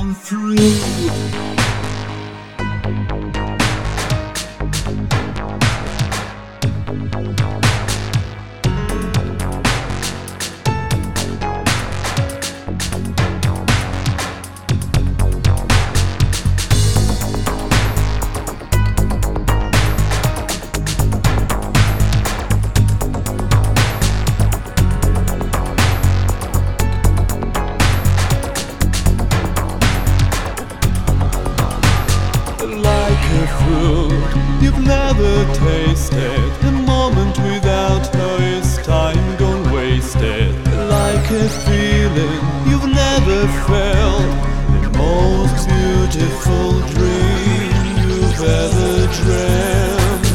I'm through. Like a fruit you've never tasted, a moment without taste, time gone wasted. Like a feeling you've never felt, the most beautiful dream you've ever dreamt.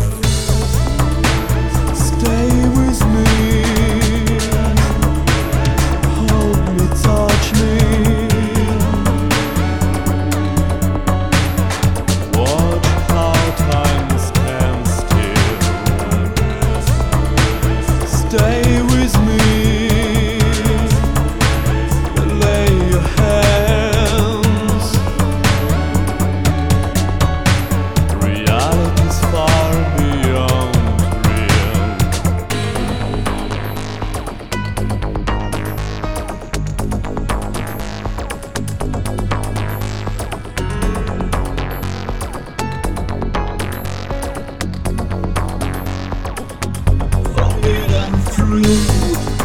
Stay with me, hold me, touch me. Stay with me, lay your hands. Reality's far beyond real. I'm through.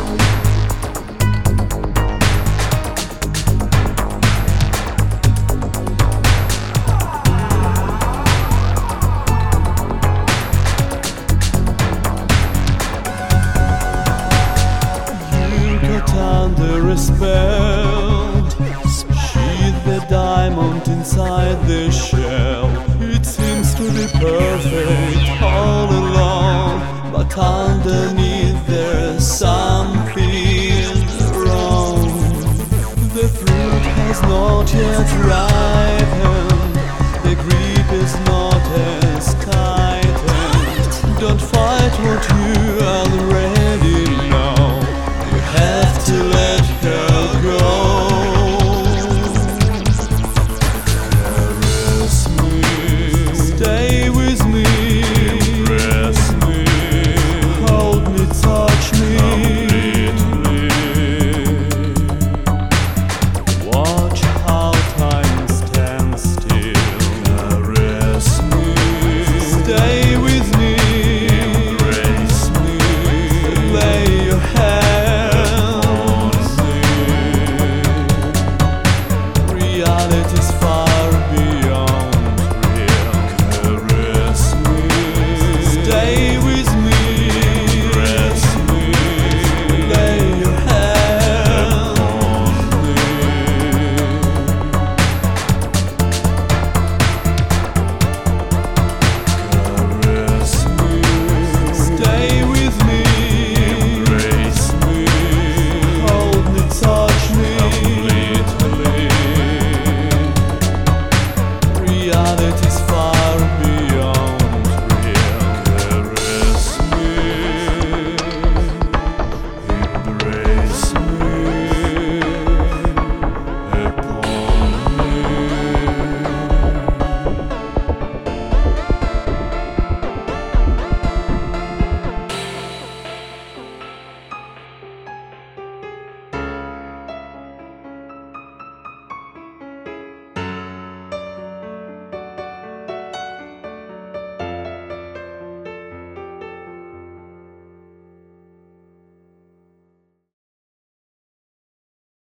Under a spell, sheath the diamond inside the shell. It seems to be perfect all along, but underneath there's something wrong. The fruit has not yet ripened, the grape is